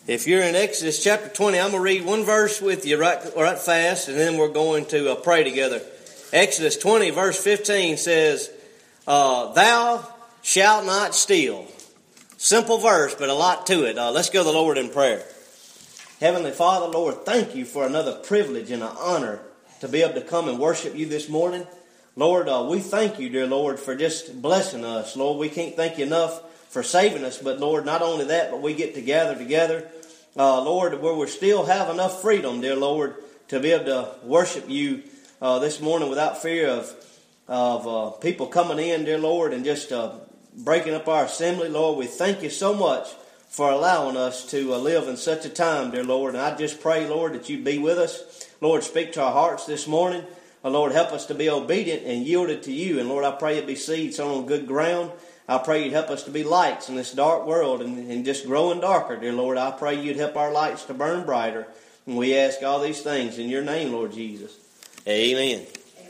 If you're in Exodus chapter 20, I'm going to read one verse with you right fast, and then we're going to pray together. Exodus 20, verse 15 says, Thou shalt not steal. Simple verse, but a lot to it. Let's go to the Lord in prayer. Heavenly Father, Lord, thank you for another privilege and an honor to be able to come and worship you this morning. Lord, we thank you, dear Lord, for just blessing us. Lord, we can't thank you enough for saving us, but Lord, not only that, but we get to gather together, Lord, where we still have enough freedom, dear Lord, to be able to worship you this morning without fear of people coming in, dear Lord, and just breaking up our assembly. Lord, we thank you so much for allowing us to live in such a time, dear Lord, and I just pray, Lord, that you be with us. Lord, speak to our hearts this morning. Lord, help us to be obedient and yielded to you, and Lord, I pray it be seed sown on good ground. I pray you'd help us to be lights in this dark world and just growing darker, dear Lord. I pray you'd help our lights to burn brighter. And we ask all these things in your name, Lord Jesus. Amen.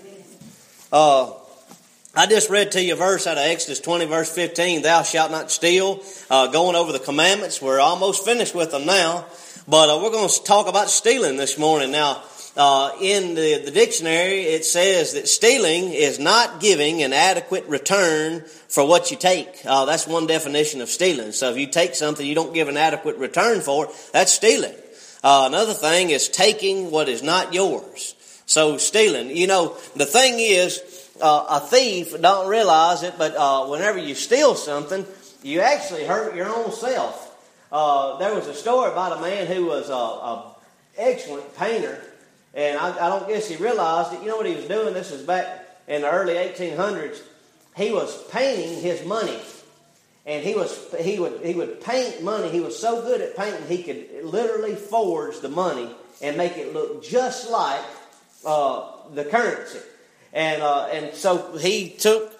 Amen. I just read to you a verse out of Exodus 20, verse 15, Thou shalt not steal. Going over the commandments. We're almost finished with them now. But we're going to talk about stealing this morning. Now, in the dictionary, it says that stealing is not giving an adequate return for what you take. That's one definition of stealing. So if you take something you don't give an adequate return for, that's stealing. Another thing is taking what is not yours. So stealing, you know, the thing is, a thief don't realize it, but whenever you steal something, you actually hurt your own self. There was a story about a man who was an excellent painter. And I don't guess he realized it. You know what he was doing? This was back in the early 1800s. He was painting his money. And he would paint money. He was so good at painting, he could literally forge the money and make it look just like the currency. And so he took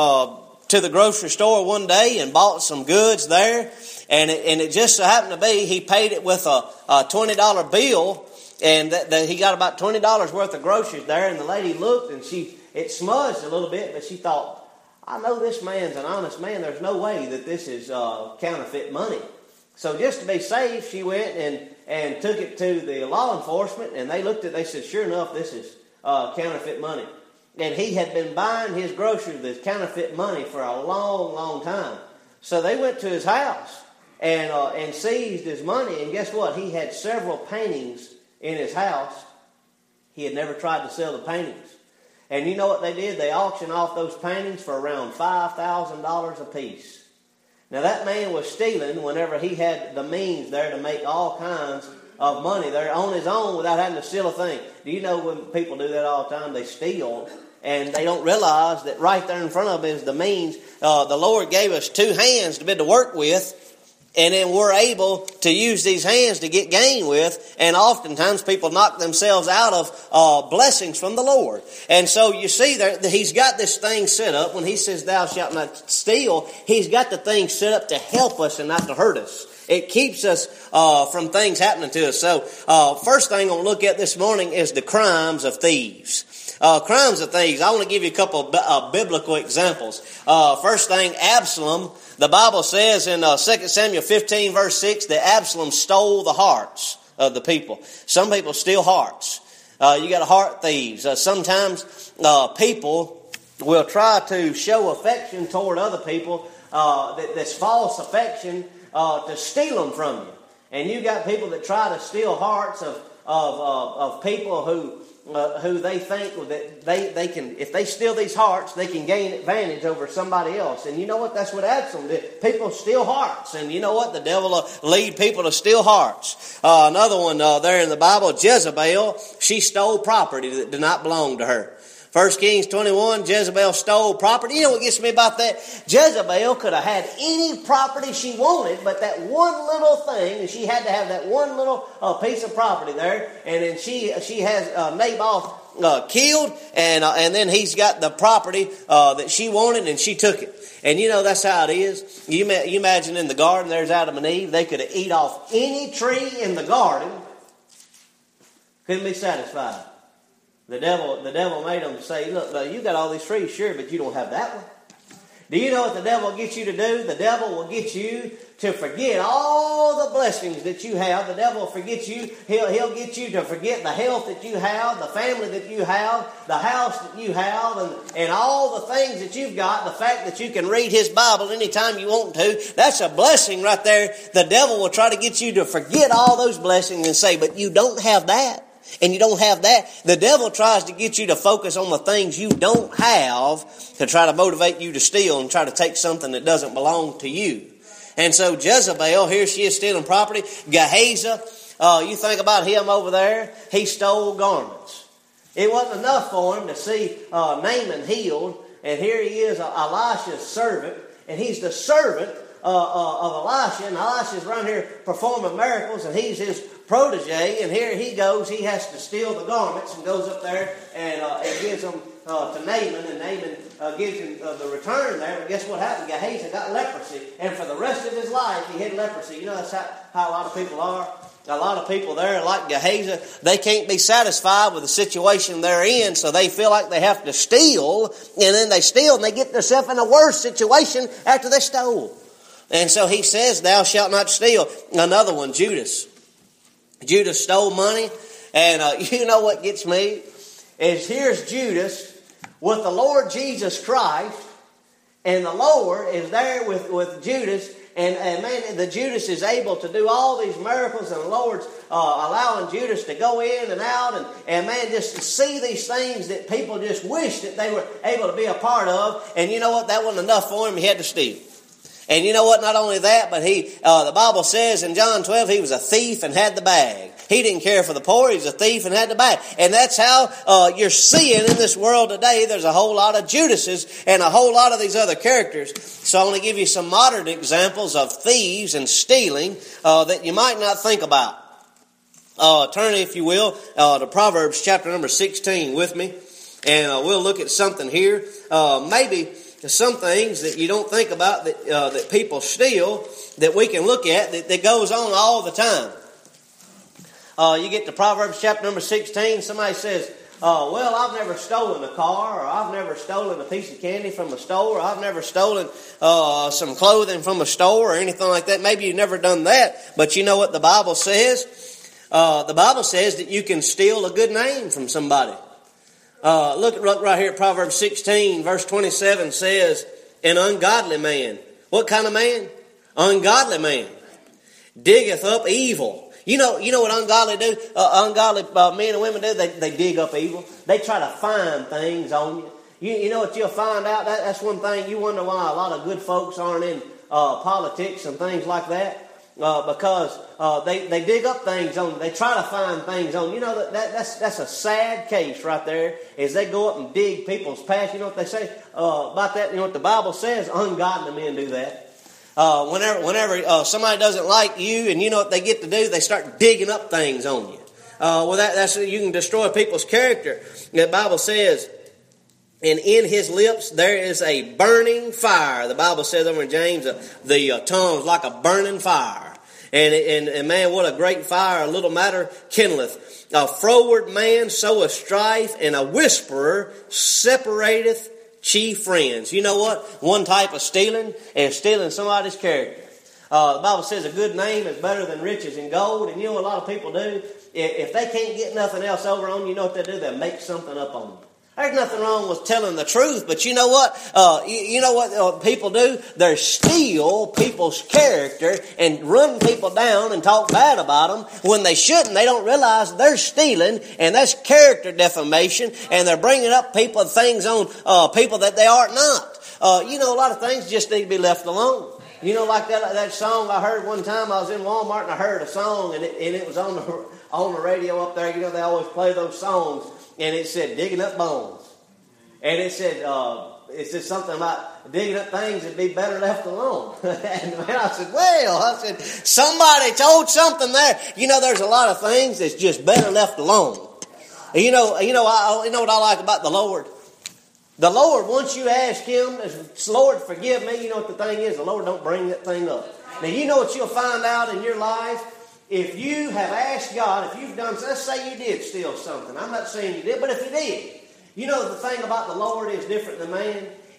to the grocery store one day and bought some goods there. And it just so happened to be he paid it with a $20 bill. And he got about $20 worth of groceries there, and the lady looked, and it smudged a little bit, but she thought, I know this man's an honest man. There's no way that this is counterfeit money. So just to be safe, she went and took it to the law enforcement, and they looked at it. They said, sure enough, this is counterfeit money. And he had been buying his groceries with counterfeit money for a long, long time. So they went to his house and seized his money, and guess what? He had several paintings in his house. He had never tried to sell the paintings. And you know what they did? They auctioned off those paintings for around $5,000 a piece. Now that man was stealing whenever he had the means there to make all kinds of money there on his own without having to steal a thing. Do you know when people do that all the time? They steal and they don't realize that right there in front of them is the means. The Lord gave us two hands to be able to work with. And then we're able to use these hands to get gain with. And oftentimes people knock themselves out of blessings from the Lord. And so you see there, he's got this thing set up. When he says, Thou shalt not steal, he's got the thing set up to help us and not to hurt us. It keeps us from things happening to us. So first thing I'm going to look at this morning is the crimes of thieves. Crimes of thieves. I want to give you a couple of biblical examples. First thing, Absalom. The Bible says in 2 Samuel 15 verse 6 that Absalom stole the hearts of the people. Some people steal hearts. You got heart thieves. Sometimes people will try to show affection toward other people, that's false affection, to steal them from you. And you got people that try to steal hearts of people who they think that they can, if they steal these hearts, they can gain advantage over somebody else. And you know what? That's what Absalom did. People steal hearts. And you know what? The devil will lead people to steal hearts. Another one there in the Bible, Jezebel, she stole property that did not belong to her. 1 Kings 21, Jezebel stole property. You know what gets me about that? Jezebel could have had any property she wanted, but that one little thing, and she had to have that one little piece of property there. And then she has Naboth killed, and then he's got the property that she wanted, and she took it. And you know that's how it is. You imagine in the garden, there's Adam and Eve. They could have eat off any tree in the garden. Couldn't be satisfied. The devil made them say, look, you got all these trees, sure, but you don't have that one. Do you know what the devil will get you to do? The devil will get you to forget all the blessings that you have, the devil will forget you. He'll get you to forget the health that you have, the family that you have, the house that you have, and all the things that you've got. The fact that you can read his Bible anytime you want to, that's a blessing right there. The devil will try to get you to forget all those blessings and say, but you don't have that. And you don't have that. The devil tries to get you to focus on the things you don't have to try to motivate you to steal and try to take something that doesn't belong to you. And so Jezebel, here she is stealing property. Gehazi, you think about him over there. He stole garments. It wasn't enough for him to see Naaman healed. And here he is, Elisha's servant. And he's the servant of Elisha. And Elisha's around here performing miracles. And he's his protege, and here he goes. He has to steal the garments and goes up there and gives them to Naaman, and Naaman gives him the return there. But guess what happened? Gehazi got leprosy, and for the rest of his life he had leprosy. You know, that's how a lot of people are. A lot of people there, like Gehazi, they can't be satisfied with the situation they're in, so they feel like they have to steal, and then they steal, and they get themselves in a worse situation after they stole. And so he says, thou shalt not steal. Another one, Judas. Judas stole money, and you know what gets me? Is here's Judas with the Lord Jesus Christ, and the Lord is there with Judas, and man, the Judas is able to do all these miracles, and the Lord's allowing Judas to go in and out, and man, just to see these things that people just wish that they were able to be a part of, and you know what? That wasn't enough for him. He had to steal. And you know what? Not only that, but the Bible says in John 12, he was a thief and had the bag. He didn't care for the poor. He was a thief and had the bag. And that's how you're seeing in this world today. There's a whole lot of Judases and a whole lot of these other characters. So I want to give you some modern examples of thieves and stealing that you might not think about. Turn, if you will, to Proverbs chapter number 16 with me. And we'll look at something here. Maybe some things that you don't think about that people steal that we can look at that goes on all the time. You get to Proverbs chapter number 16, somebody says, well, I've never stolen a car, or I've never stolen a piece of candy from a store, or I've never stolen some clothing from a store or anything like that. Maybe you've never done that, but you know what the Bible says? The Bible says that you can steal a good name from somebody. Look right here at Proverbs 16, verse 27 says, an ungodly man. What kind of man? Ungodly man. Diggeth up evil. You know what ungodly do? Ungodly men and women do? They dig up evil. They try to find things on you. You know what you'll find out? That's one thing. You wonder why a lot of good folks aren't in politics and things like that. Because they dig up things on you. They try to find things on you. You know, that's a sad case right there, is they go up and dig people's past. You know what they say about that? You know what the Bible says? Ungodly men do that. Whenever somebody doesn't like you, and you know what they get to do? They start digging up things on you. That's you can destroy people's character. The Bible says, and in his lips there is a burning fire. The Bible says over in James, the tongue is like a burning fire. And man, what a great fire, a little matter kindleth. A froward man soweth strife, and a whisperer separateth chief friends. You know what? One type of stealing is stealing somebody's character. The Bible says a good name is better than riches and gold. And you know what a lot of people do? If they can't get nothing else over on you, you know what they do? They make something up on you. There's nothing wrong with telling the truth, but you know what? You know what people do? They steal people's character and run people down and talk bad about them when they shouldn't. They don't realize they're stealing, and that's character defamation, and they're bringing up people and things on people that they are not. You know, a lot of things just need to be left alone. You know, like that song I heard one time. I was in Walmart and I heard a song, and it was on the radio up there. You know, they always play those songs. And it said, digging up bones. And it said something about digging up things that'd be better left alone. And man, I said, somebody told something there. You know, there's a lot of things that's just better left alone. You know what I like about the Lord? The Lord, once you ask Him, Lord, forgive me, you know what the thing is? The Lord don't bring that thing up. Now, you know what you'll find out in your life? If you have asked God, if you've done, let's say you did steal something. I'm not saying you did, but if you did, you know the thing about the Lord is different than man.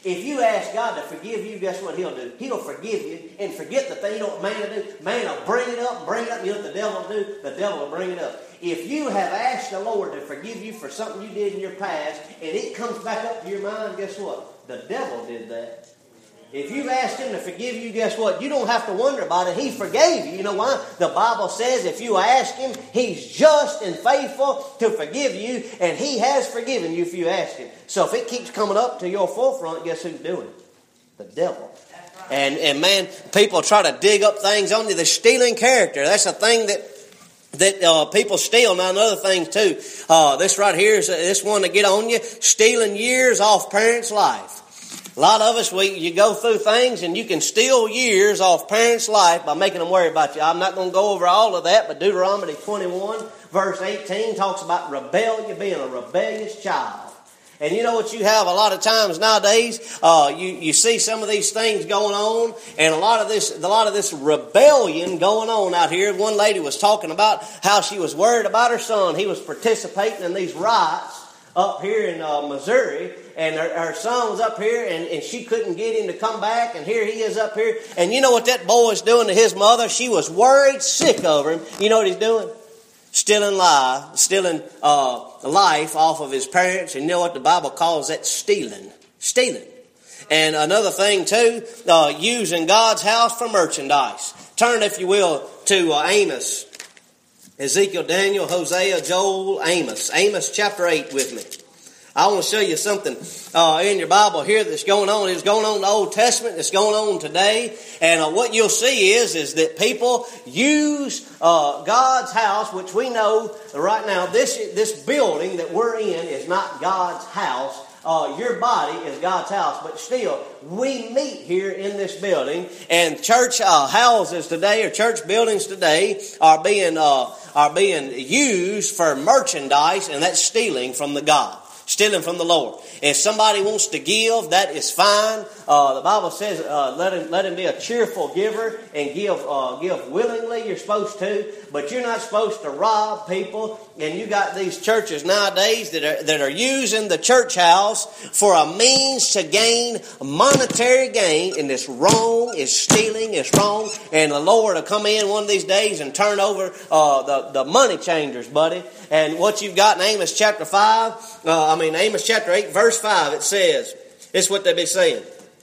If you ask God to forgive you, guess what He'll do? He'll forgive you and forget the thing. You know what man will do? Man will bring it up and bring it up. You know what the devil will do? The devil will bring it up. If you have asked the Lord to forgive you for something you did in your past and it comes back up to your mind, guess what? The devil did that. If you've asked Him to forgive you, guess what? You don't have to wonder about it. He forgave you. You know why? The Bible says if you ask Him, He's just and faithful to forgive you, and He has forgiven you if you ask Him. So if it keeps coming up to your forefront, guess who's doing it? The devil. And man, people try to dig up things on you. They're stealing character. That's a thing that people steal. Now another thing too, this right here is this one to get on you, stealing years off parents' life. A lot of us, you go through things and you can steal years off parents' life by making them worry about you. I'm not going to go over all of that, but Deuteronomy 21 verse 18 talks about rebellion, being a rebellious child. And you know what you have a lot of times nowadays? You see some of these things going on, and a lot of this rebellion going on out here. One lady was talking about how she was worried about her son. He was participating in these riots up here in Missouri, and her son was up here, and she couldn't get him to come back, and here he is up here. And you know what that boy is doing to his mother? She was worried sick over him. You know what he's doing? Stealing life off of his parents. And you know what the Bible calls that? Stealing. And another thing too, using God's house for merchandise. Turn, if you will, to Amos. Ezekiel, Daniel, Hosea, Joel, Amos. Amos chapter 8 with me. I want to show you something in your Bible here that's going on. It's going on in the Old Testament. It's going on today. And what you'll see is that people use God's house, which we know right now, this building that we're in is not God's house. Your body is God's house, but still, we meet here in this building, and church houses today, or church buildings today, are being used for merchandise, and that's stealing from the God. Stealing from the Lord. If somebody wants to give, that is fine. The Bible says, let him be a cheerful giver and give willingly. You're supposed to, but you're not supposed to rob people. And you got these churches nowadays that are using the church house for a means to gain monetary gain, and it's wrong. It's stealing. It's wrong. And the Lord will come in one of these days and turn over the money changers, buddy. And what you've got in Amos chapter 8 verse 5, it says, this is what they be saying.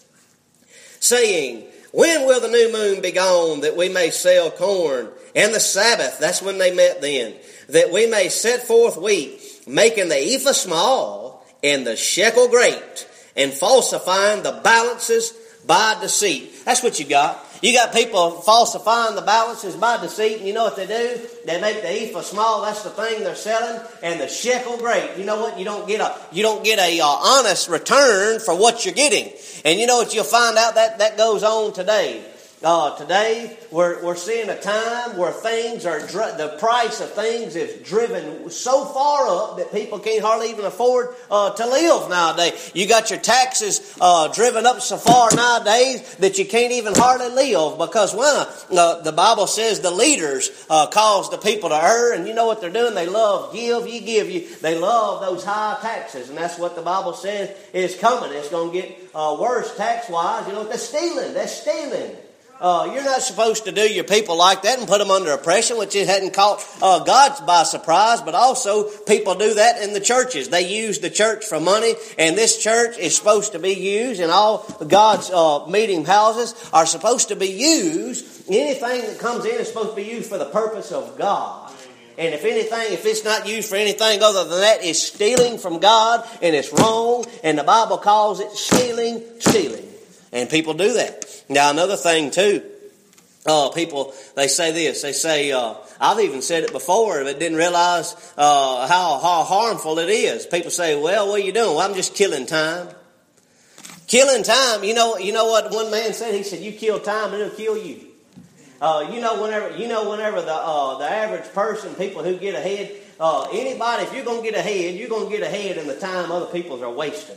Saying, when will the new moon be gone that we may sell corn? And the Sabbath, that's when they met then, that we may set forth wheat, making the ephah small and the shekel great, and falsifying the balances by deceit. That's what you got. You got people falsifying the balances by deceit, and you know what they do? They make the ephah small. That's the thing they're selling, and the shekel great. You know what? You don't get a honest return for what you're getting. And you know what? You'll find out that goes on today. Today we're seeing a time where things are the price of things is driven so far up that people can't hardly even afford to live nowadays. You got your taxes driven up so far nowadays that you can't even hardly live, because the Bible says the leaders cause the people to err, and you know what they're doing? They love give you. They love those high taxes, and that's what the Bible says is coming. It's going to get worse tax wise. You know what? They're stealing. They're stealing. You're not supposed to do your people like that and put them under oppression, which it hadn't caught God by surprise, but also people do that in the churches. They use the church for money, and this church is supposed to be used, and all God's meeting houses are supposed to be used. Anything that comes in is supposed to be used for the purpose of God. And if it's not used for anything other than that, it's stealing from God, and it's wrong, and the Bible calls it stealing. And people do that. Now, another thing, too, people, they say this. They say, I've even said it before, but didn't realize how harmful it is. People say, well, what are you doing? Well, I'm just killing time. Killing time. You know what one man said? He said, you kill time and it'll kill you. Whenever the average person, people who get ahead, anybody, if you're going to get ahead, you're going to get ahead in the time other people are wasting.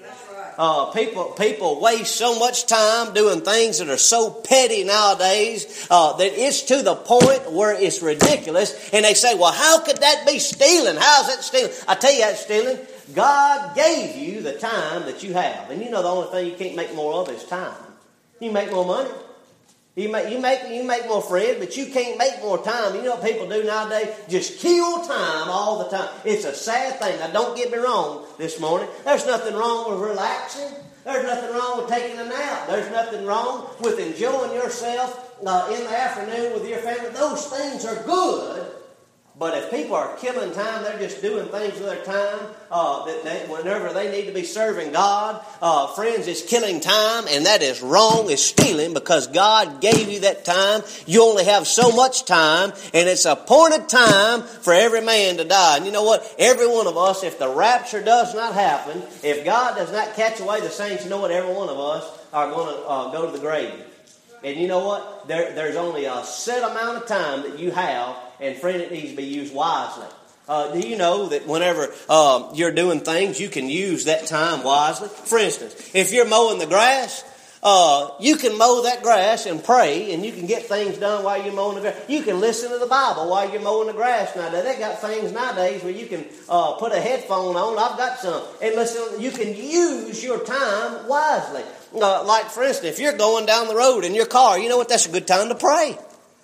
People waste so much time doing things that are so petty nowadays that it's to the point where it's ridiculous. And they say, well, how could that be stealing? How is that stealing? I tell you that's stealing. God gave you the time that you have. And you know the only thing you can't make more of is time. You make more money. You make more friends, but you can't make more time. You know what people do nowadays? Just kill time all the time. It's a sad thing. Now, don't get me wrong this morning. There's nothing wrong with relaxing. There's nothing wrong with taking a nap. There's nothing wrong with enjoying yourself in the afternoon with your family. Those things are good. But if people are killing time, they're just doing things with their time whenever they need to be serving God. Friends, it's killing time, and that is wrong. It's stealing because God gave you that time. You only have so much time, and it's appointed time for every man to die. And you know what? Every one of us, if the rapture does not happen, if God does not catch away the saints, you know what? Every one of us are going to go to the grave. And you know what? There's only a set amount of time that you have, and friend, it needs to be used wisely. Do you know that whenever you're doing things, you can use that time wisely? For instance, if you're mowing the grass, you can mow that grass and pray, and you can get things done while you're mowing the grass. You can listen to the Bible while you're mowing the grass nowadays. They got things nowadays where you can put a headphone on. I've got some. And listen, you can use your time wisely. Like, for instance, if you're going down the road in your car, you know what? That's a good time to pray.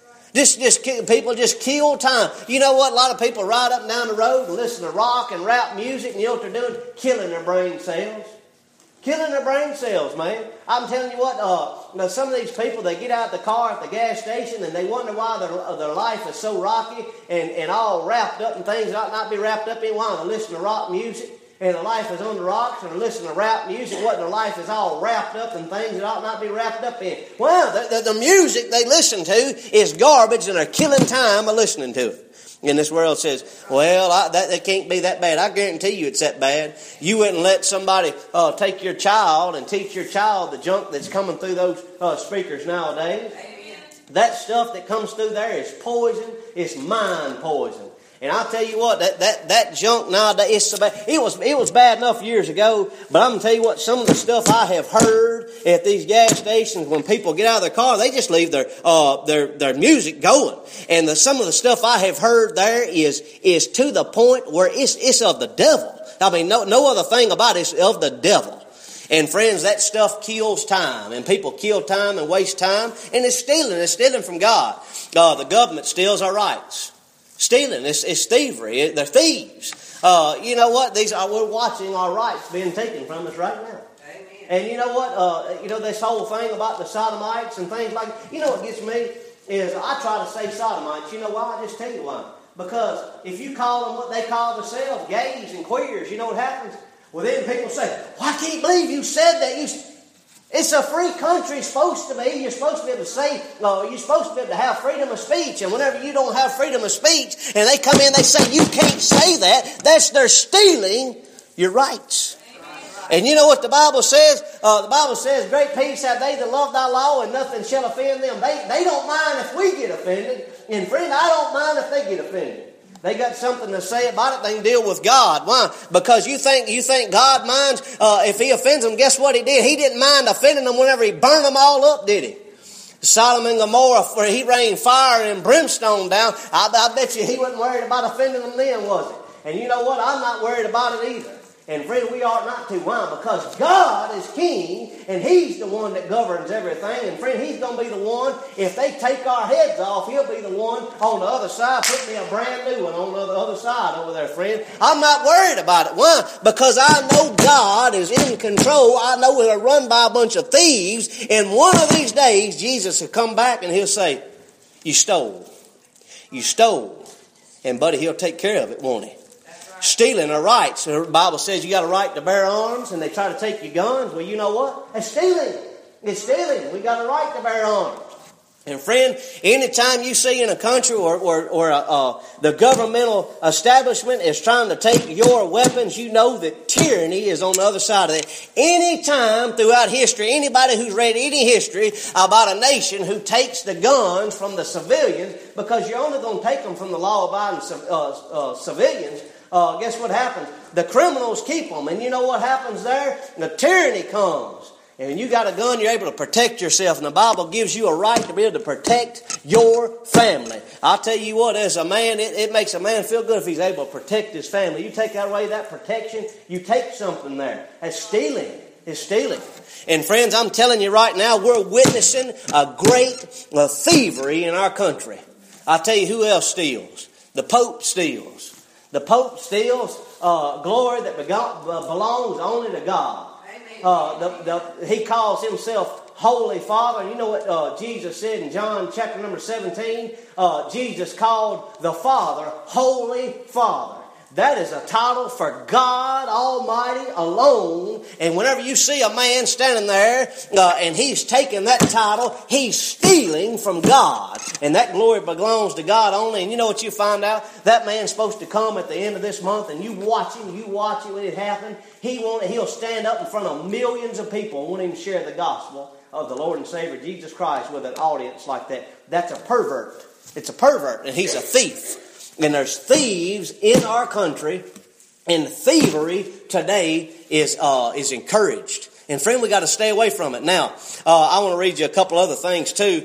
People just kill time. You know what? A lot of people ride up and down the road and listen to rock and rap music, and you know what they're doing? Killing their brain cells. Killing their brain cells, man. I'm telling you what, some of these people, they get out of the car at the gas station and they wonder why their life is so rocky and all wrapped up in things that ought not be wrapped up in. Why? They listen to rock music and their life is on the rocks, and they listen to rap music, what their life is all wrapped up in things that ought not be wrapped up in. Well, the music they listen to is garbage, and they're killing time by listening to it. And this world says, well, that can't be that bad. I guarantee you it's that bad. You wouldn't let somebody take your child and teach your child the junk that's coming through those speakers nowadays. Amen. That stuff that comes through there is poison. It's mind poison. And I'll tell you what, that junk nowadays is so bad. It was bad enough years ago, but I'm going to tell you what, some of the stuff I have heard at these gas stations when people get out of their car, they just leave their music going. And some of the stuff I have heard there is to the point where it's of the devil. I mean, no other thing about it is of the devil. And friends, that stuff kills time, and people kill time and waste time, and it's stealing. It's stealing from God. The government steals our rights. Stealing, it's thievery. They're thieves. You know what? We're watching our rights being taken from us right now. Amen. And you know what? This whole thing about the sodomites and things like that. You know what gets me is I try to say sodomites. You know why? I'll just tell you why. Because if you call them what they call themselves, gays and queers, you know what happens? Well, then people say, well, I can't believe you said that. It's a free country. It's supposed to be. You're supposed to be able to say, you're supposed to be able to have freedom of speech. And whenever you don't have freedom of speech, and they come in, they say, you can't say that. They're stealing your rights. And you know what the Bible says? The Bible says, great peace have they that love thy law, and nothing shall offend them. They don't mind if we get offended. And friend, I don't mind if they get offended. They got something to say about it. They can deal with God. Why? Because you think God minds if He offends them. Guess what He did? He didn't mind offending them whenever He burned them all up, did He? Sodom and Gomorrah, where He rained fire and brimstone down. I bet you He wasn't worried about offending them then, was He? And you know what? I'm not worried about it either. And friend, we ought not to. Why? Because God is King, and He's the one that governs everything. And friend, He's going to be the one, if they take our heads off, He'll be the one on the other side. Put me a brand new one on the other side over there, friend. I'm not worried about it. Why? Because I know God is in control. I know we're run by a bunch of thieves. And one of these days, Jesus will come back and He'll say, you stole. You stole. And buddy, He'll take care of it, won't He? Stealing our rights. The Bible says you got a right to bear arms, and they try to take your guns. Well, you know what? It's stealing. It's stealing. We got a right to bear arms. And friend, anytime you see in a country or the governmental establishment is trying to take your weapons, you know that tyranny is on the other side of it. Anytime throughout history, anybody who's read any history about a nation who takes the guns from the civilians, because you're only going to take them from the law-abiding civilians, guess what happens? The criminals keep them. And you know what happens there? The tyranny comes. And when you got a gun, you're able to protect yourself. And the Bible gives you a right to be able to protect your family. I'll tell you what, as a man, it makes a man feel good if he's able to protect his family. You take away that protection, you take something there. That's stealing. It's stealing. And friends, I'm telling you right now, we're witnessing a great thievery in our country. I'll tell you who else steals. The Pope steals. The Pope steals glory that belongs only to God. He calls himself Holy Father. You know what Jesus said in John chapter number 17? Jesus called the Father Holy Father. That is a title for God Almighty alone. And whenever you see a man standing there and he's taking that title, he's stealing from God. And that glory belongs to God only. And you know what you find out? That man's supposed to come at the end of this month, and you watch him when it happens. He'll stand up in front of millions of people and won't even share the gospel of the Lord and Savior Jesus Christ with an audience like that. That's a pervert. It's a pervert, and he's a thief. And there's thieves in our country, and thievery today is encouraged. And friend, we got to stay away from it. Now, I want to read you a couple other things too,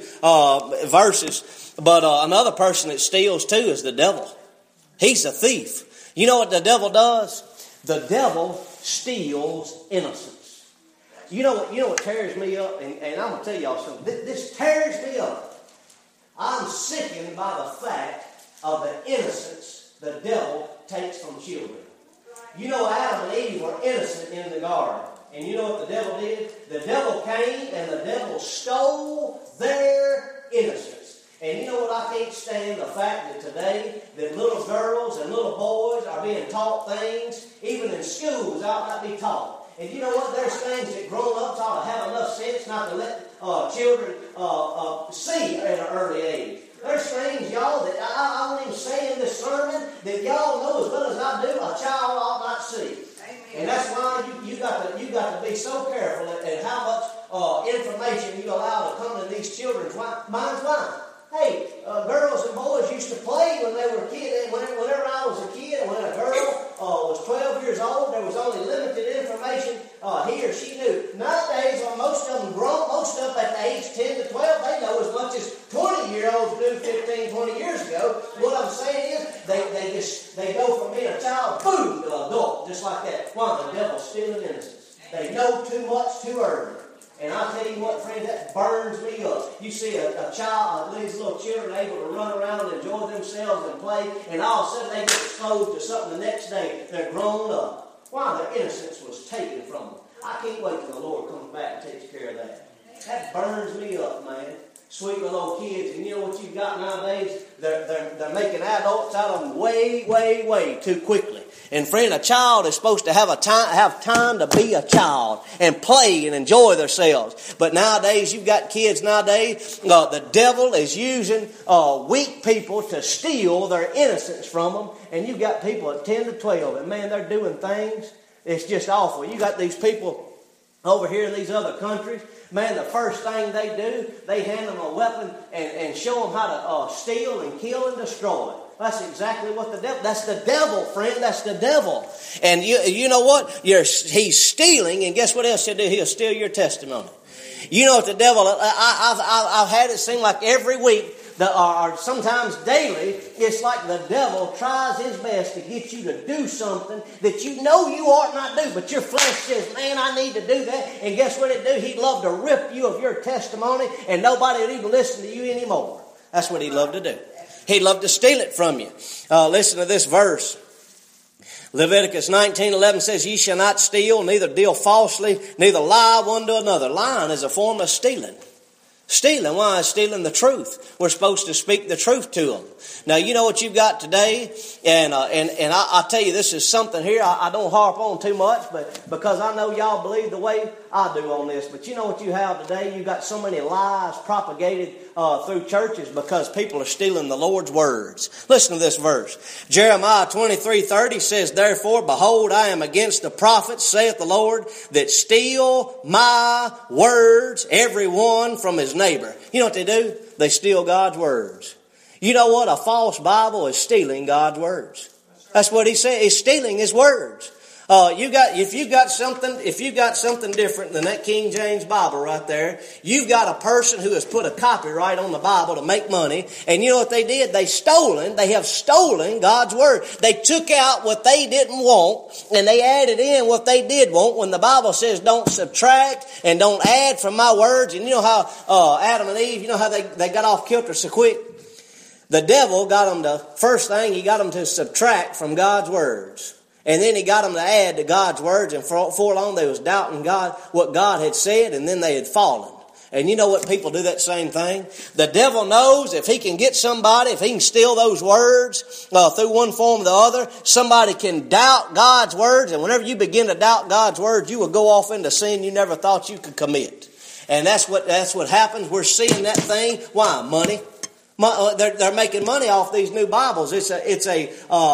verses. But another person that steals too is the devil. He's a thief. You know what the devil does? The devil steals innocence. You know what tears me up, and I'm gonna tell y'all something. This tears me up. I'm sickened by the fact of the innocence the devil takes from children. You know, Adam and Eve were innocent in the garden. And you know what the devil did? The devil came and the devil stole their innocence. And you know what I can't stand? The fact that today that little girls and little boys are being taught things, even in schools, ought not be taught. And you know what? There's things that grown-ups ought to have enough sense not to let children see at an early age. There's things, y'all, that I won't even say in this sermon that y'all know as well as I do a child ought not see. Amen. And that's why you got to be so careful at how much information you allow to come to these children's minds. Why? Hey, girls and boys used to play when they were kids. Whenever I was a kid, when a girl was 12 years old, there was only limited information he or she knew. Nowadays, most of them grown, most of them at the age 10 to 12, they know as much as 20-year-olds knew 15, 20 years ago. What I'm saying is, they go from being a child, boom, to an adult, just like that. Why? The devil's stealing innocence. They know too much too early. And I'll tell you what, friend, that burns me up. You see a child, these little children able to run around and enjoy themselves and play, and all of a sudden they get exposed to something the next day. They're grown up. Why? Their innocence was taken from them. I can't wait till the Lord comes back and takes care of that. That burns me up, man. Sweet little old kids, and you know what you've got nowadays? They're making adults out of them way too quickly. And friend, a child is supposed to have time to be a child and play and enjoy themselves. But nowadays, you've got kids nowadays, the devil is using weak people to steal their innocence from them. And you've got people at 10 to 12, and man, they're doing things. It's just awful. You got these people over here in these other countries. Man, the first thing they do, they hand them a weapon and show them how to steal and kill and destroy. That's exactly what the devil, that's the devil, friend, that's the devil. And you know what? He's stealing, and guess what else he'll do? He'll steal your testimony. You know what the devil, I've had it seem like every week, or sometimes daily, it's like the devil tries his best to get you to do something that you know you ought not do, but your flesh says, man, I need to do that. And guess what it'd do? He'd love to rip you of your testimony, and nobody would even listen to you anymore. That's what he'd love to do. He'd love to steal it from you. Listen to this verse. Leviticus 19:11 says, ye shall not steal, neither deal falsely, neither lie one to another. Lying is a form of stealing. Stealing, why? Stealing the truth. We're supposed to speak the truth to them. Now, you know what you've got today, and I tell you, this is something here I don't harp on too much, but because I know y'all believe the way I do on this. But you know what you have today? You've got so many lies propagated through churches because people are stealing the Lord's words. Listen to this verse. Jeremiah 23:30 says, therefore, behold, I am against the prophets, saith the Lord, that steal my words, every one from his neighbor. You know what they do? They steal God's words. You know what? A false Bible is stealing God's words. That's what he said. He's stealing his words. If you got something different than that King James Bible right there, you've got a person who has put a copyright on the Bible to make money. And you know what they did? They have stolen God's Word. They took out what they didn't want and they added in what they did want. When the Bible says don't subtract and don't add from my words. And you know how Adam and Eve, you know how they got off kilter so quick? The devil got them first thing, he got them to subtract from God's words. And then he got them to add to God's words, and for long they was doubting God, what God had said, and then they had fallen. And you know what? People do that same thing. The devil knows if he can get somebody, if he can steal those words through one form or the other, somebody can doubt God's words, and whenever you begin to doubt God's words, you will go off into sin you never thought you could commit. And that's what happens. We're seeing that thing. Why? Money. They're making money off these new Bibles. It's a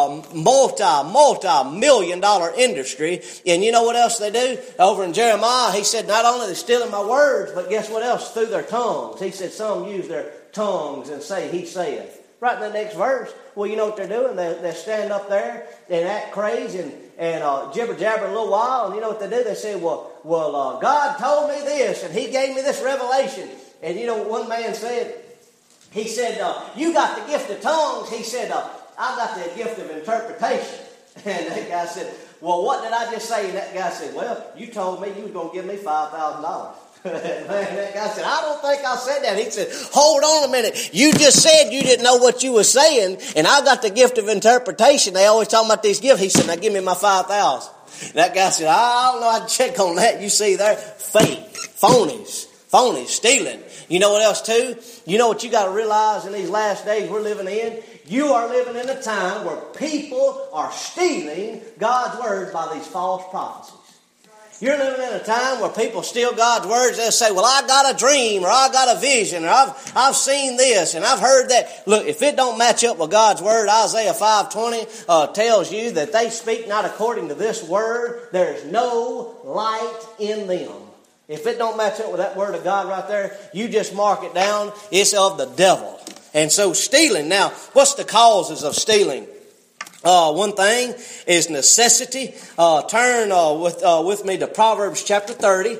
multi-million-dollar industry. And you know what else they do? Over in Jeremiah, he said, not only are they stealing my words, but guess what else? Through their tongues. He said some use their tongues and say, he saith. Right in the next verse. Well, you know what they're doing? They stand up there and act crazy and jibber-jabber a little while. And you know what they do? They say, well, God told me this and he gave me this revelation. And you know what one man said? He said, you got the gift of tongues. He said, I got the gift of interpretation. And that guy said, well, what did I just say? And that guy said, well, you told me you was going to give me $5,000. That guy said, I don't think I said that. He said, hold on a minute. You just said you didn't know what you were saying, and I got the gift of interpretation. They always talking about these gifts. He said, now give me my $5,000. That guy said, I don't know how to check on that. You see there, fake, phonies, stealing. You know what else too? You know what you got to realize in these last days we're living in? You are living in a time where people are stealing God's words by these false prophecies. You're living in a time where people steal God's words. They'll say, well, I got a dream, or I got a vision, or I've seen this, and I've heard that. Look, if it don't match up with God's word, Isaiah 5:20 tells you that they speak not according to this word. There is no light in them. If it don't match up with that word of God right there, you just mark it down. It's of the devil. And so stealing. Now, what's the causes of stealing? One thing is necessity. Turn with me to Proverbs chapter 30.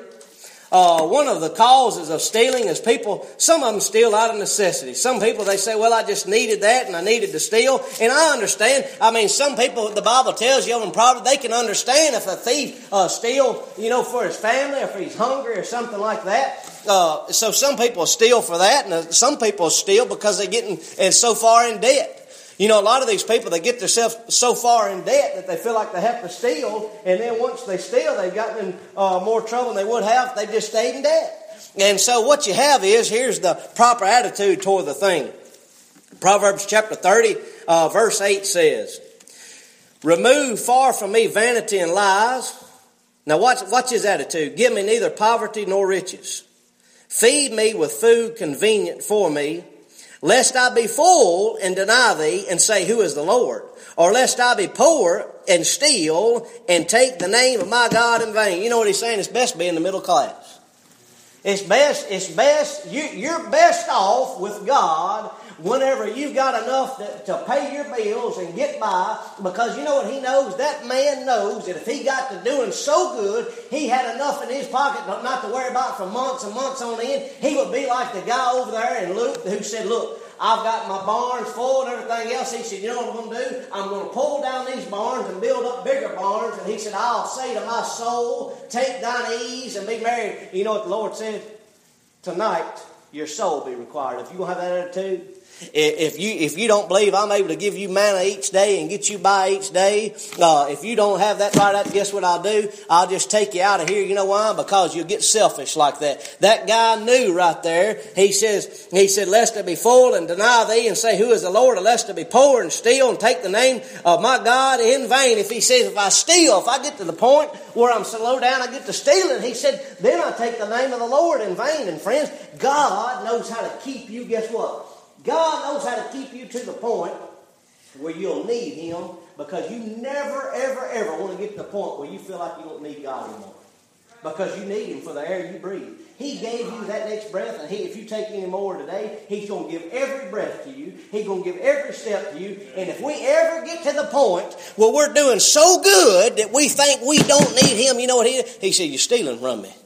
One of the causes of stealing is some of them steal out of necessity. Some people, they say, well, I just needed that and I needed to steal. And I understand. I mean, some people, the Bible tells you in Proverbs, they can understand if a thief steal, for his family, or if he's hungry or something like that. So some people steal for that, and some people steal because they're getting so far in debt. A lot of these people, they get themselves so far in debt that they feel like they have to steal, and then once they steal, they've gotten in more trouble than they would have if they just stayed in debt. And so what you have here's the proper attitude toward the thing. Proverbs chapter 30, verse 8 says, remove far from me vanity and lies. Now watch his attitude. Give me neither poverty nor riches. Feed me with food convenient for me, lest I be full and deny thee and say, who is the Lord? Or lest I be poor and steal and take the name of my God in vain. You know what he's saying? It's best to be in the middle class. It's best, you're best off with God whenever you've got enough to pay your bills and get by, because you know what he knows? That man knows that if he got to doing so good, he had enough in his pocket not to worry about for months and months on end. He would be like the guy over there in Luke who said, look, I've got my barns full and everything else. He said, you know what I'm going to do? I'm going to pull down these barns and build up bigger barns. And he said, I'll say to my soul, take thine ease and be merry. You know what the Lord said? Tonight, your soul be required. If you're going to have that attitude, if you don't believe I'm able to give you manna each day and get you by each day, if you don't have that right, guess what I'll do? I'll just take you out of here. You know why? Because you'll get selfish like that. That guy knew right there. He said, lest I be full and deny thee and say, who is the Lord? Or lest I be poor and steal and take the name of my God in vain. If he says, if I steal, if I get to the point where I'm so low down, I get to stealing, he said, then I take the name of the Lord in vain. And friends, God knows how to keep you, guess what? God knows how to keep you to the point where you'll need him, because you never, ever, ever want to get to the point where you feel like you don't need God anymore. because you need Him for the air you breathe. He gave you that next breath, and if you take any more today, He's going to give every breath to you. He's going to give every step to you. And if we ever get to the point where we're doing so good that we think we don't need Him, you know what He said, you're stealing from me.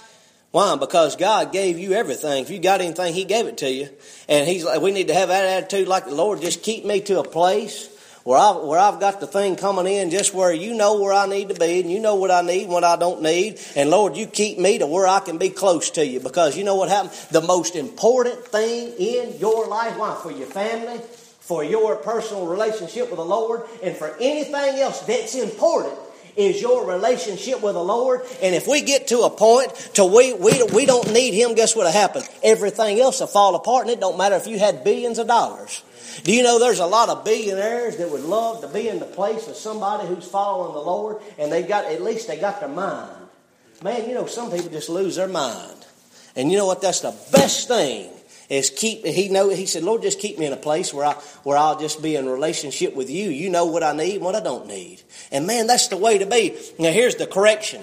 Why? Because God gave you everything. If you got anything, He gave it to you. And He's like, we need to have that attitude like the Lord, just keep me to a place where I've got the thing coming in just where you know where I need to be, and you know what I need and what I don't need. And Lord, you keep me to where I can be close to you. Because you know what happened? The most important thing in your life, why? For your family, for your personal relationship with the Lord, and for anything else that's important, is your relationship with the Lord. And if we get to a point to we don't need Him, guess what'll happen? Everything else will fall apart, and it don't matter if you had billions of dollars. Do you know there's a lot of billionaires that would love to be in the place of somebody who's following the Lord, and at least they got their mind. Man, you know, some people just lose their mind. And you know what? That's the best thing is He said, Lord, just keep me in a place where I'll just be in relationship with you. You know what I need and what I don't need. And man, that's the way to be. Now here's the correction.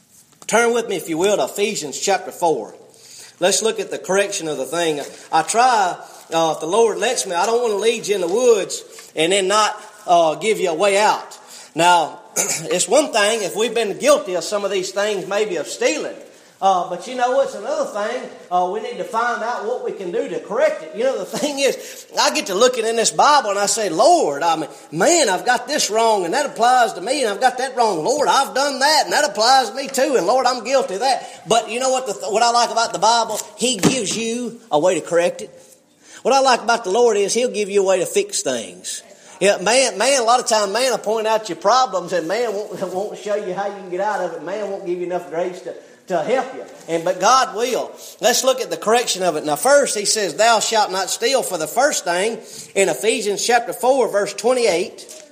Turn with me, if you will, to Ephesians chapter 4. Let's look at the correction of the thing. I try, if the Lord lets me, I don't want to lead you in the woods and then not give you a way out. Now, it's one thing if we've been guilty of some of these things, maybe of stealing. But you know what's another thing? We need to find out what we can do to correct it. You know, the thing is, I get to looking in this Bible and I say, Lord, man, I've got this wrong and that applies to me, and I've got that wrong. Lord, I've done that and that applies to me too. And Lord, I'm guilty of that. But you know what I like about the Bible? He gives you a way to correct it. What I like about the Lord is He'll give you a way to fix things. Yeah, man, a lot of times, man will point out your problems, and man won't show you how you can get out of it. Man won't give you enough grace to help you. But God will. Let's look at the correction of it. Now first, He says, thou shalt not steal. For the first thing, in Ephesians chapter 4, verse 28,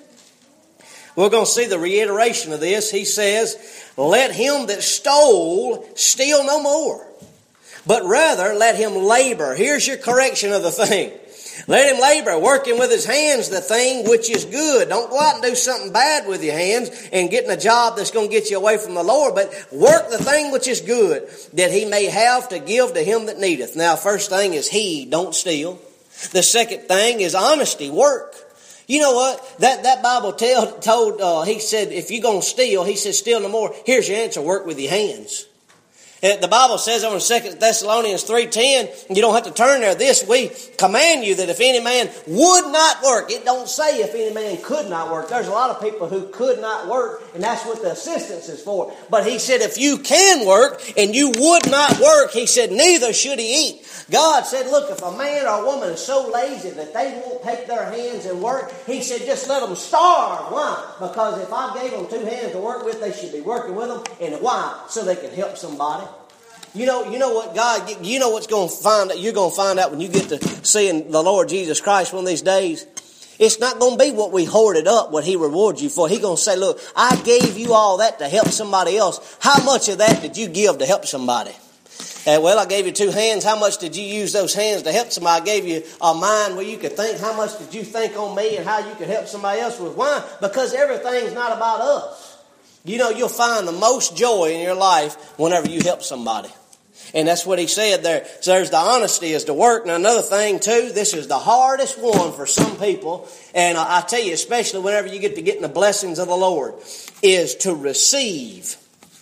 we're going to see the reiteration of this. He says, let him that stole steal no more, but rather let him labor. Here's your correction of the thing. Let him labor, working with his hands the thing which is good. Don't go out and do something bad with your hands and getting a job that's going to get you away from the Lord, but work the thing which is good, that he may have to give to him that needeth. Now, first thing is don't steal. The second thing is honesty, work. You know what? That Bible told, he said, if you're going to steal, he said, steal no more. Here's your answer, work with your hands. The Bible says over in 2 Thessalonians 3:10, you don't have to turn there. This, we command you that if any man would not work, it don't say if any man could not work. There's a lot of people who could not work, and that's what the assistance is for. But he said if you can work and you would not work, he said neither should he eat. God said, look, if a man or a woman is so lazy that they won't take their hands and work, he said just let them starve. Why? Because if I gave them two hands to work with, they should be working with them. And why? So they can help somebody. You know what God, you know what's going to find, you're going to find out when you get to seeing the Lord Jesus Christ one of these days. It's not going to be what we hoarded up, what He rewards you for. He's going to say, look, I gave you all that to help somebody else. How much of that did you give to help somebody? Well, I gave you two hands. How much did you use those hands to help somebody? I gave you a mind where you could think. How much did you think on me and how you could help somebody else with? Why? Because everything's not about us. You know, you'll find the most joy in your life whenever you help somebody. And that's what he said there. So there's the honesty is the work. Now another thing too, this is the hardest one for some people. And I tell you, especially whenever you get to getting the blessings of the Lord, is to receive.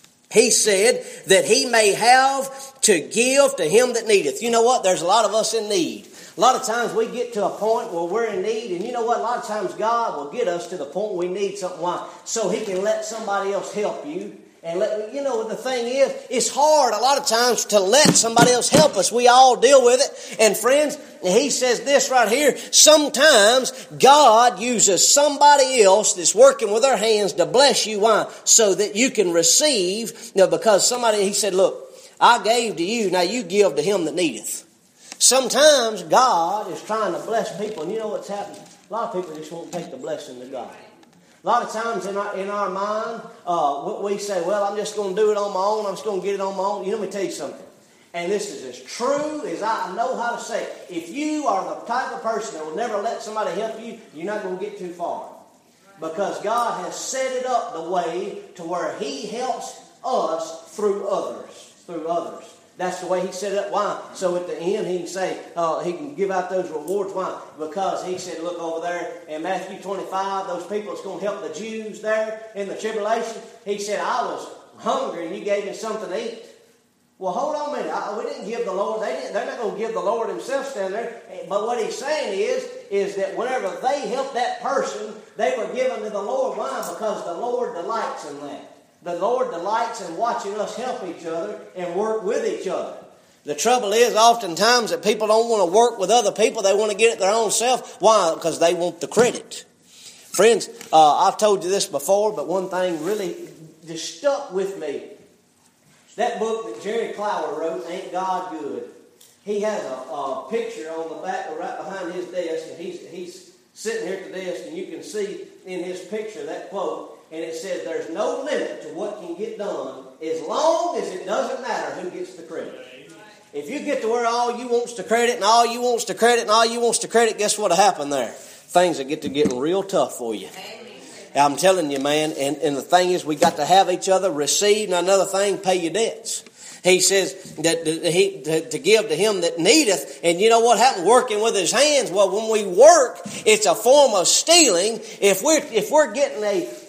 He said that he may have to give to him that needeth. You know what? There's a lot of us in need. A lot of times we get to a point where we're in need. And you know what? A lot of times God will get us to the point we need something. Why? So he can let somebody else help you. And you know, the thing is, it's hard a lot of times to let somebody else help us. We all deal with it. And friends, he says this right here. Sometimes God uses somebody else that's working with their hands to bless you. Why? So that you can receive. You know, because somebody, he said, look, I gave to you, now you give to him that needeth. Sometimes God is trying to bless people. And you know what's happening? A lot of people just won't take the blessing of God. A lot of times in our mind, we say, well, I'm just going to do it on my own. I'm just going to get it on my own. You know, let me tell you something. And this is as true as I know how to say it. If you are the type of person that will never let somebody help you, you're not going to get too far. Because God has set it up the way to where he helps us through others. That's the way he set it up. Why? So at the end he can say, he can give out those rewards. Why? Because he said, look over there in Matthew 25, those people that's going to help the Jews there in the tribulation. He said, I was hungry and you gave me something to eat. Well, hold on a minute. We didn't give the Lord. They're not going to give the Lord himself stand there. But what he's saying is that whenever they helped that person, they were given to the Lord. Why? Because the Lord delights in that. The Lord delights in watching us help each other and work with each other. The trouble is oftentimes that people don't want to work with other people. They want to get it their own self. Why? Because they want the credit. Friends, I've told you this before, but one thing really just stuck with me. That book that Jerry Clower wrote, Ain't God Good? He has a picture on the back, right behind his desk, and he's sitting here at the desk, and you can see in his picture that quote. And it says, there's no limit to what can get done as long as it doesn't matter who gets the credit. If you get to where all you wants to credit and all you wants to credit and all you wants to credit, guess what'll happen there? Things will get to getting real tough for you. I'm telling you, man, and the thing is we got to have each other receive, and another thing, pay your debts. He says that to give to him that needeth. And you know what happened? Working with his hands. Well, when we work, it's a form of stealing. If we're getting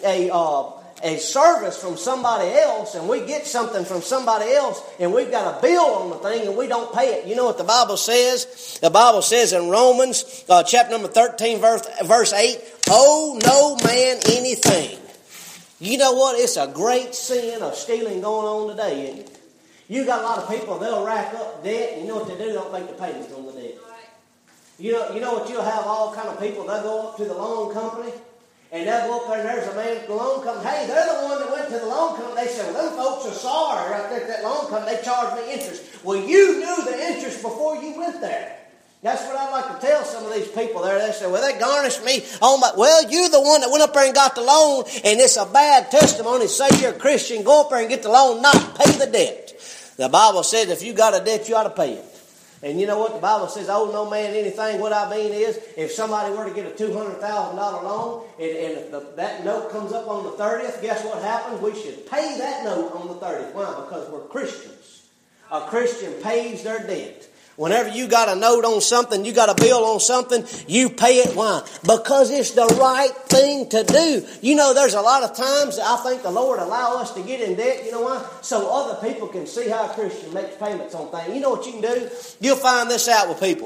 a service from somebody else and we get something from somebody else and we've got a bill on the thing and we don't pay it, you know what the Bible says? The Bible says in Romans chapter number 13 verse 8, owe no man anything. You know what? It's a great sin of stealing going on today, isn't it? You got a lot of people, they'll rack up debt, and you know what they do? They don't make the payments on the debt. You know what? You'll have all kind of people, they'll go up to the loan company, and they'll go up there, and there's a man at the loan company. Hey, they're the one that went to the loan company. They said, well, them folks are sorry right there at that loan company. They charged me interest. Well, you knew the interest before you went there. That's what I'd like to tell some of these people there. They say, well, they garnished me on my... Well, you're the one that went up there and got the loan, and it's a bad testimony. Say you're a Christian, go up there and get the loan, not pay the debt. The Bible says if you got a debt, you ought to pay it. And you know what? The Bible says, owe no man anything. What I mean is, if somebody were to get a $200,000 loan, and if that note comes up on the 30th, guess what happens? We should pay that note on the 30th. Why? Because we're Christians. A Christian pays their debt. Whenever you got a note on something, you got a bill on something, you pay it. Why? Because it's the right thing to do. You know, there's a lot of times that I think the Lord allow us to get in debt. You know why? So other people can see how a Christian makes payments on things. You know what you can do? You'll find this out with people.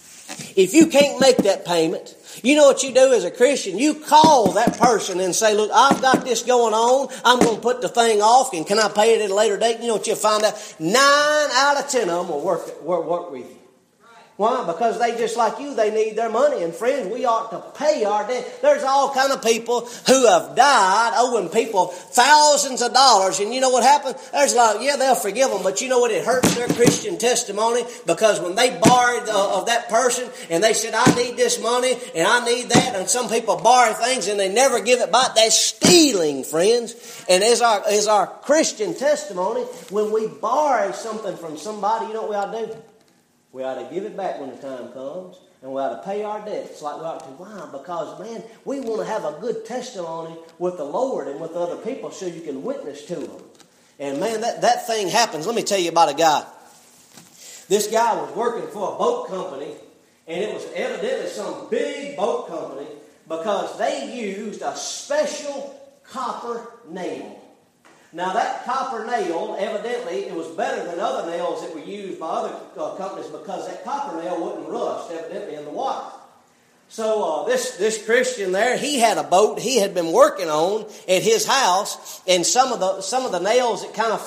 If you can't make that payment, you know what you do as a Christian? You call that person and say, look, I've got this going on. I'm going to put the thing off, and can I pay it at a later date? You know what you'll find out? 9 out of 10 of them will work with you. Why? Because they, just like you, they need their money. And friends, we ought to pay our debt. There's all kind of people who have died owing people thousands of dollars. And you know what happened? There's a lot of, they'll forgive them. But you know what? It hurts their Christian testimony, because when they borrowed of that person and they said, I need this money and I need that. And some people borrow things and they never give it back. That's stealing, friends. And as our Christian testimony, when we borrow something from somebody, you know what we ought to do? We ought to give it back when the time comes, and we ought to pay our debts like we ought to. Why? Because, man, we want to have a good testimony with the Lord and with other people so you can witness to them. And, man, that thing happens. Let me tell you about a guy. This guy was working for a boat company, and it was evidently some big boat company, because they used a special copper nail. Now, that copper nail, evidently, it was better than other nails that were used by other companies, because that copper nail wouldn't rust, evidently, in the water. So this Christian there, he had a boat he had been working on at his house, and some of the nails that kind of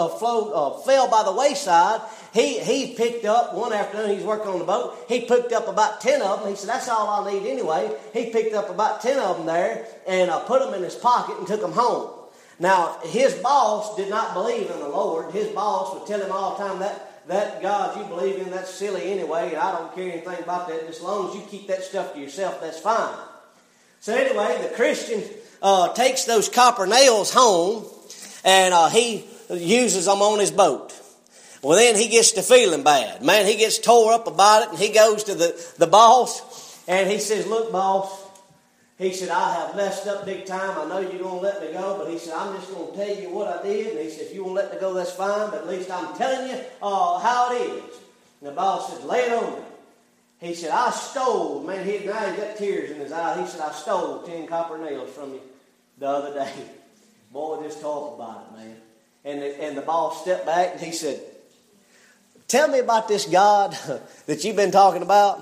fell by the wayside, he picked up one afternoon. He's working on the boat. He picked up about 10 of them. He said, "That's all I need anyway." He picked up about 10 of them there and put them in his pocket and took them home. Now, his boss did not believe in the Lord. His boss would tell him all the time, that God you believe in, that's silly anyway, and I don't care anything about that. As long as you keep that stuff to yourself, that's fine. So anyway, the Christian takes those copper nails home, and he uses them on his boat. Well, then he gets to feeling bad. Man, he gets tore up about it, and he goes to the boss, and he says, "Look, boss, He said, I have messed up big time. I know you're going to let me go, but he said, I'm just going to tell you what I did. And he said, if you won't let me go, that's fine, but at least I'm telling you how it is. And the boss said, lay it on me. He said, I stole, man, now he's got tears in his eyes. He said, I stole 10 copper nails from you the other day. Boy, just talk about it, man. And the boss stepped back and he said, tell me about this God that you've been talking about.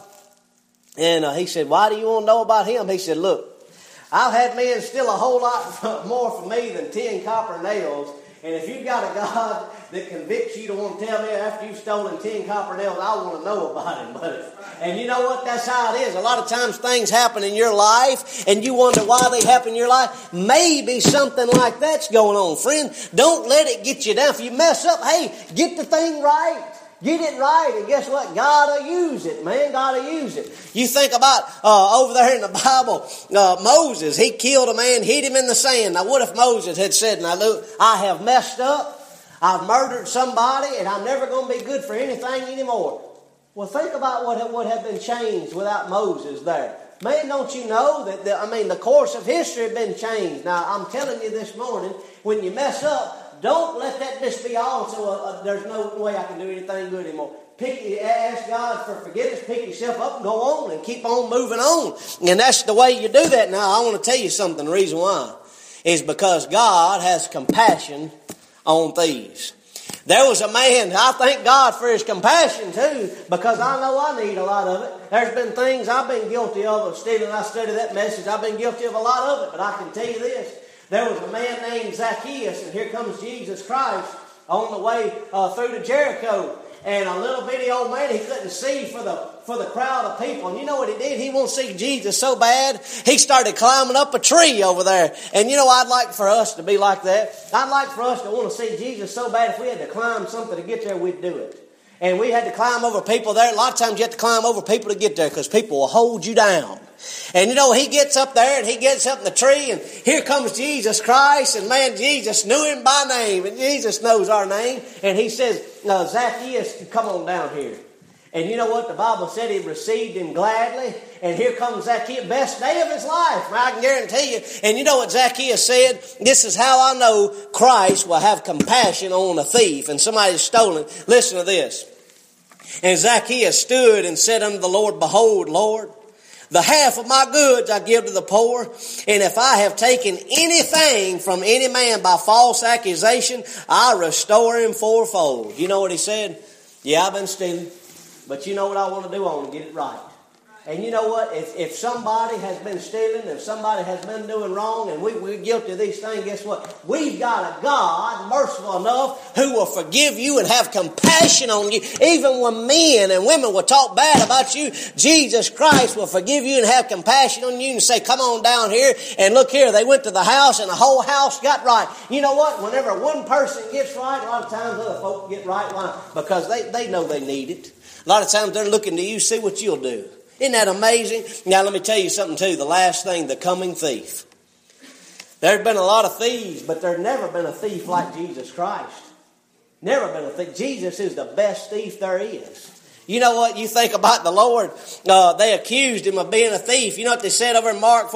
And he said, why do you want to know about him? He said, look, I've had men steal a whole lot more from me than 10 copper nails. And if you've got a God that convicts you to want to tell me after you've stolen 10 copper nails, I want to know about him, buddy. And you know what? That's how it is. A lot of times things happen in your life and you wonder why they happen in your life. Maybe something like that's going on. Friend, don't let it get you down. If you mess up, hey, get the thing right. Get it right, and guess what? God will use it, man. God will use it. You think about over there in the Bible, Moses, he killed a man, hid him in the sand. Now, what if Moses had said, now look, I have messed up, I've murdered somebody, and I'm never going to be good for anything anymore. Well, think about what would have been changed without Moses there. Man, don't you know that the course of history had been changed. Now, I'm telling you this morning, when you mess up, don't let that just be all. So there's no way I can do anything good anymore. Ask God for forgiveness, pick yourself up and go on and keep on moving on. And that's the way you do that. Now, I want to tell you something. The reason why is because God has compassion on thieves. There was a man, I thank God for his compassion too, because I know I need a lot of it. There's been things I've been guilty of stealing. I studied that message. I've been guilty of a lot of it, but I can tell you this. There was a man named Zacchaeus, and here comes Jesus Christ on the way through to Jericho. And a little bitty old man, he couldn't see for the crowd of people. And you know what he did? He wanted to see Jesus so bad, he started climbing up a tree over there. And you know, I'd like for us to be like that. I'd like for us to want to see Jesus so bad, if we had to climb something to get there, we'd do it. And we had to climb over people there. A lot of times you have to climb over people to get there because people will hold you down. And you know, he gets up there and he gets up in the tree, and here comes Jesus Christ, and man, Jesus knew him by name, and Jesus knows our name. And he says, Zacchaeus, come on down here. And you know what? The Bible said he received him gladly. And here comes Zacchaeus, best day of his life, I can guarantee you. And you know what Zacchaeus said? This is how I know Christ will have compassion on a thief and somebody's stolen. Listen to this. And Zacchaeus stood and said unto the Lord, behold, Lord, the half of my goods I give to the poor. And if I have taken anything from any man by false accusation, I restore him fourfold. You know what he said? Yeah, I've been stealing. But you know what I want to do? I want to get it right. And you know what? If somebody has been stealing, if somebody has been doing wrong, and we're guilty of these things, guess what? We've got a God, merciful enough, who will forgive you and have compassion on you. Even when men and women will talk bad about you, Jesus Christ will forgive you and have compassion on you and say, come on down here and look here. They went to the house and the whole house got right. You know what? Whenever one person gets right, a lot of times other folk get right. Why? Because they know they need it. A lot of times they're looking to you, see what you'll do. Isn't that amazing? Now let me tell you something too. The last thing, the coming thief. There's been a lot of thieves, but there's never been a thief like Jesus Christ. Never been a thief. Jesus is the best thief there is. You know what? You think about the Lord. They accused him of being a thief. You know what they said over in Mark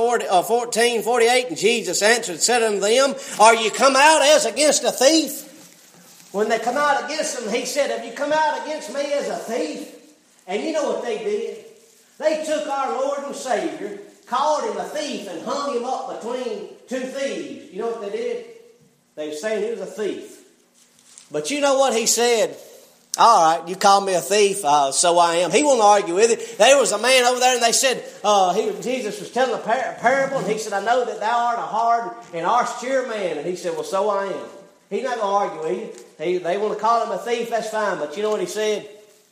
14:48? And Jesus answered and said unto them, are you come out as against a thief? When they come out against him, he said, have you come out against me as a thief? And you know what they did? They took our Lord and Savior, called him a thief, and hung him up between two thieves. You know what they did? They were saying he was a thief. But you know what he said? All right, you call me a thief, so I am. He won't argue with it. There was a man over there, and they said, Jesus was telling a parable, and he said, I know that thou art a hard and austere man. And he said, well, so I am. He's not going to argue with you. They want to call him a thief, that's fine. But you know what he said?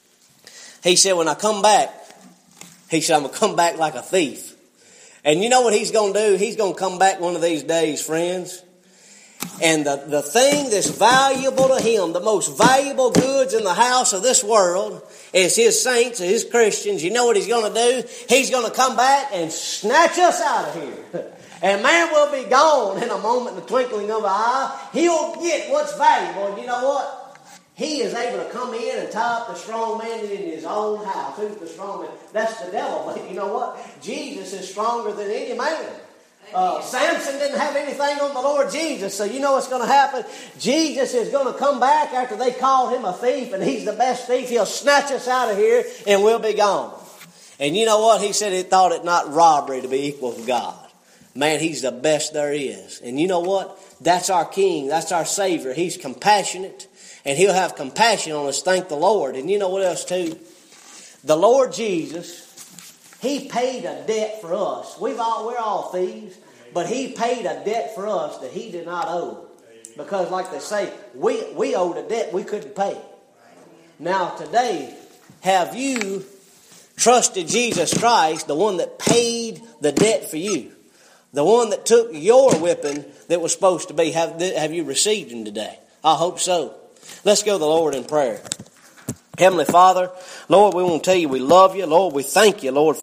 He said, when I come back, he said, I'm going to come back like a thief. And you know what he's going to do? He's going to come back one of these days, friends. And the thing that's valuable to him, the most valuable goods in the house of this world, is his saints, his Christians. You know what he's going to do? He's going to come back and snatch us out of here. And man will be gone in a moment, in the twinkling of an eye. He'll get what's valuable. And you know what? He is able to come in and tie up the strong man in his own house. Who's the strong man? That's the devil. But you know what? Jesus is stronger than any man. Samson didn't have anything on the Lord Jesus, so you know what's going to happen? Jesus is going to come back after they called him a thief, and he's the best thief. He'll snatch us out of here, and we'll be gone. And you know what? He said he thought it not robbery to be equal to God. Man, he's the best there is. And you know what? That's our King. That's our Savior. He's compassionate. And he'll have compassion on us. Thank the Lord. And you know what else too? The Lord Jesus, he paid a debt for us. We're all thieves. But he paid a debt for us that he did not owe. Because like they say, we owed a debt we couldn't pay. Now today, have you trusted Jesus Christ, the one that paid the debt for you? The one that took your whipping that was supposed to be. Have you received him today? I hope so. Let's go to the Lord in prayer. Heavenly Father, Lord, we want to tell you we love you. Lord, we thank you, Lord.